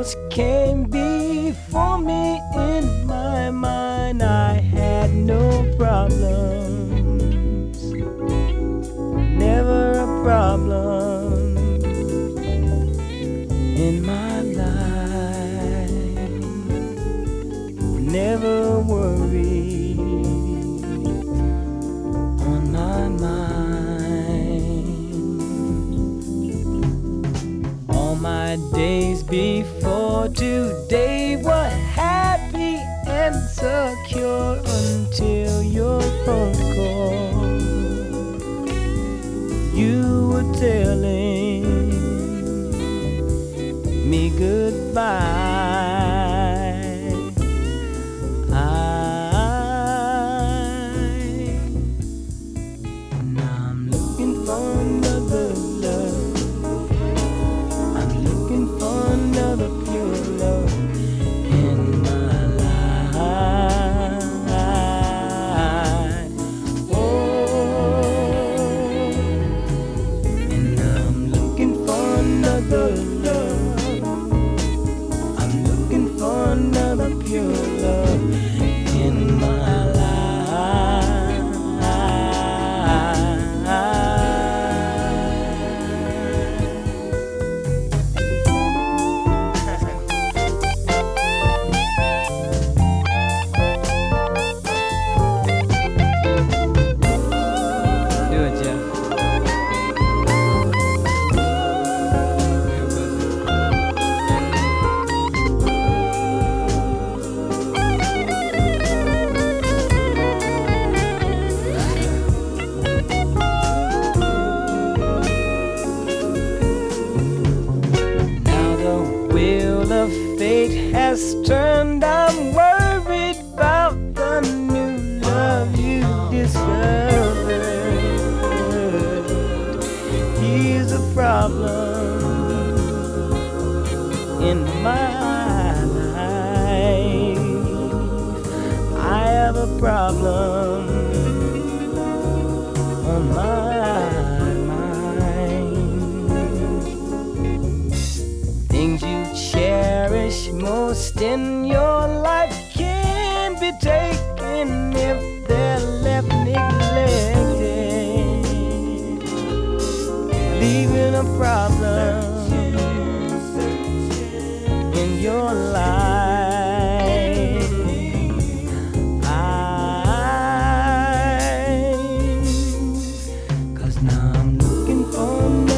thoughts came before me in my mind. I had no problems, never a problem in my life, never worry on my mind. All my days before today were happy and secure until your phone call. You were telling me goodbye. Now I'm looking for another love. I'm looking for another pure love in my life. Oh, and I'm looking for another love. I'm looking for another pure love in my life. Do it, Jeff. Now the wheel of fate has turned. I'm worried about the new love you discovered. He's a problem in my life. I have a problem on my mind. Things you cherish most in your life can be taken if they're left neglected, leaving a problem in your life. Cause now I'm looking for